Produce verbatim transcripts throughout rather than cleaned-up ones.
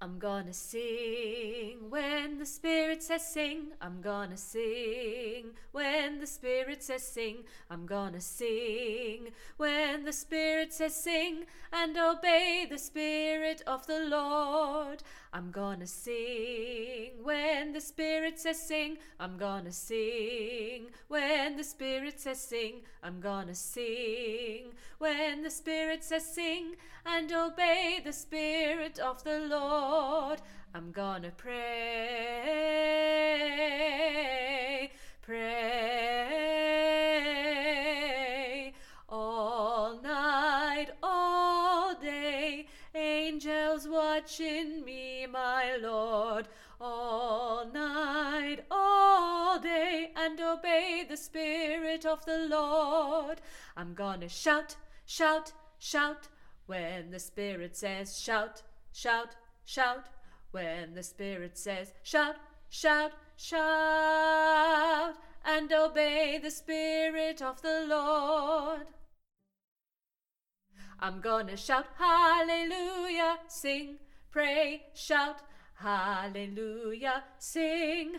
I'm gonna sing when the Spirit says sing. I'm gonna sing when the Spirit says sing. I'm gonna sing when the Spirit says sing and obey the Spirit of the Lord. I'm gonna sing when the Spirit says sing. I'm gonna sing when the Spirit says sing. I'm gonna sing when the Spirit says sing and obey the Spirit of the Lord. I'm gonna pray, pray all night, all day. Angels watching me, my Lord, all night, all day, and obey the Spirit of the Lord. I'm gonna shout, shout, shout, when the Spirit says shout, shout, shout. When the Spirit says shout, shout, shout, and obey the Spirit of the Lord. I'm gonna shout hallelujah, sing, pray, shout hallelujah, sing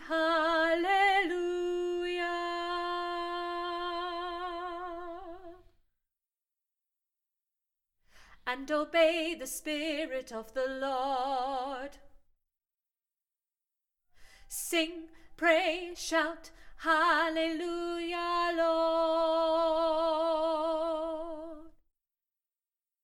hallelujah, and obey the Spirit of the Lord. Sing, pray, shout hallelujah, Lord.